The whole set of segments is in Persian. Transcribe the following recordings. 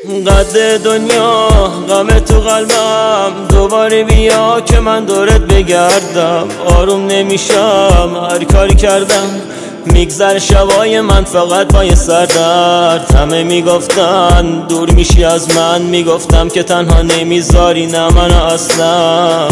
قد دنیا غم تو قلبم، دوباره بیا که من دورت بگردم. آروم نمیشم هر کاری کردم، میگذر شبای من فقط با یه سردرد. همه میگفتن دور میشی از من، میگفتم که تنها نمیذاری، نه من اصلا.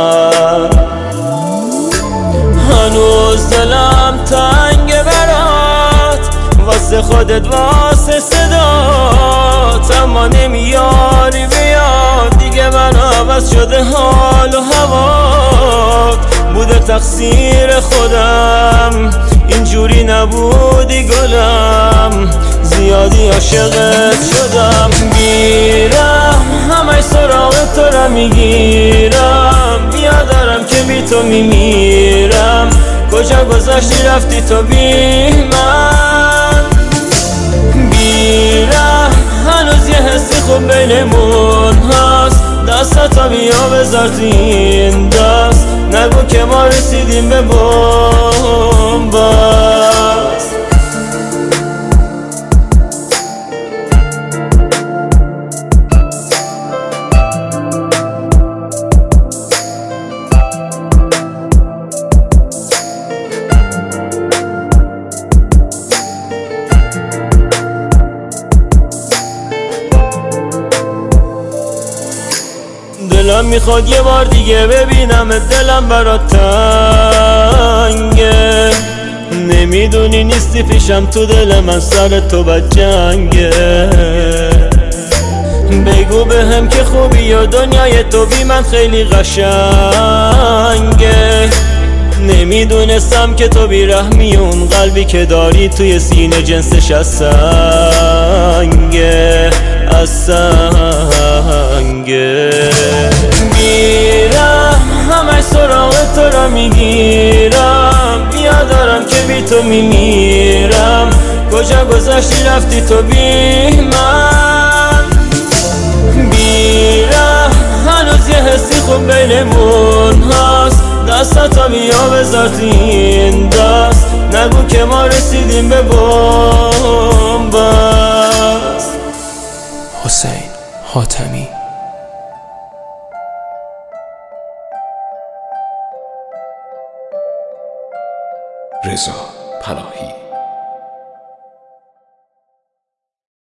هنوز دلم تنگ برات، واسه خودت واسه صدات، اما نمیاری بیاد دیگه. من عوض شده حال و هوات، بوده تقصیر خودم اینجوری نبودی گلم، زیادی عاشقت شدم. میرم همه سراغ تو را میگیرم، بیادارم که بی تو میمیرم. کجا گذاشتی رفتی تو بی من؟ بیرم هنوز یه حسی خوب بینمون هست، دستتا بیا بذار تو این دست، نگو که ما رسیدیم به بنبست. دلم میخواد یه بار دیگه ببینم، دلم برات تنگه. نمیدونی نیستی پیشم، تو دل من سر تو بد جنگه. بگو بهم که خوبی و دنیای تو بی من خیلی قشنگه. نمیدونستم که تو بیرحمی، اون قلبی که داری توی سینه جنسش از سنگه، از سنگه. میرم همه سراغ تو را میگیرم، بیادارم که بی تو میمیرم. کجا گذاشتی رفتی تو بی من؟ میرم هنوز یه حسی خوب بینمون هست، دستتا بیا بذار تو این دست، نگو که ما رسیدیم به بنبست. حسین حاتمی. رضا پناهی.